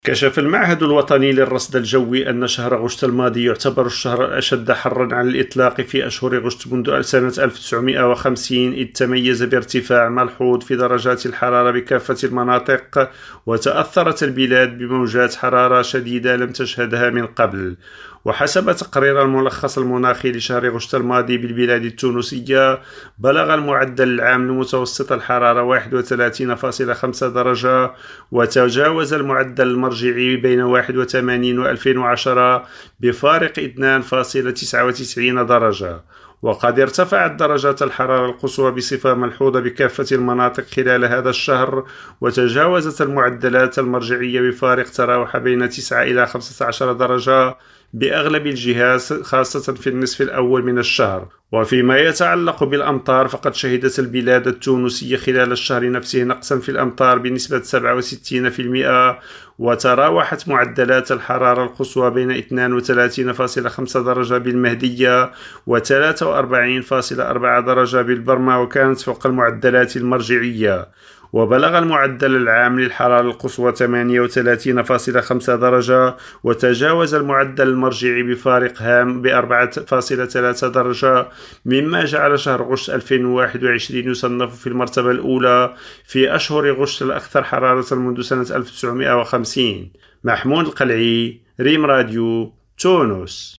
كشف المعهد الوطني للرصد الجوي أن شهر أغسطس الماضي يعتبر الشهر الأشد حرًا على الإطلاق في أشهر أغسطس منذ سنة 1950، إذ تميز بارتفاع ملحوظ في درجات الحرارة بكافة المناطق، وتأثرت البلاد بموجات حرارة شديدة لم تشهدها من قبل. وحسب تقرير الملخص المناخي لشهر أغسطس الماضي بالبلاد التونسية، بلغ المعدل العام لمتوسط الحرارة 31.5 درجة، وتجاوز المعدل المرجعي بين 81 و 2010 بفارق 2.99 درجة. وقد ارتفعت درجات الحرارة القصوى بصفة ملحوظة بكافة المناطق خلال هذا الشهر، وتجاوزت المعدلات المرجعية بفارق تراوح بين 9 إلى 15 درجة بأغلب الجهات، خاصة في النصف الأول من الشهر. وفيما يتعلق بالأمطار، فقد شهدت البلاد التونسية خلال الشهر نفسه نقصا في الأمطار بنسبة 67%، وتراوحت معدلات الحرارة القصوى بين 32.5 درجة بالمهدية و 43.4 درجة بالبرمة، وكانت فوق المعدلات المرجعية. وبلغ المعدل العام للحرارة القصوى 38.5 درجة، وتجاوز المعدل المرجعي بفارق هام ب 4.3 درجة، مما جعل شهر أغسطس 2021 يصنف في المرتبة الأولى في أشهر أغسطس الأكثر حرارة منذ سنة 1950. محمود القلعي، ريم راديو، تونس.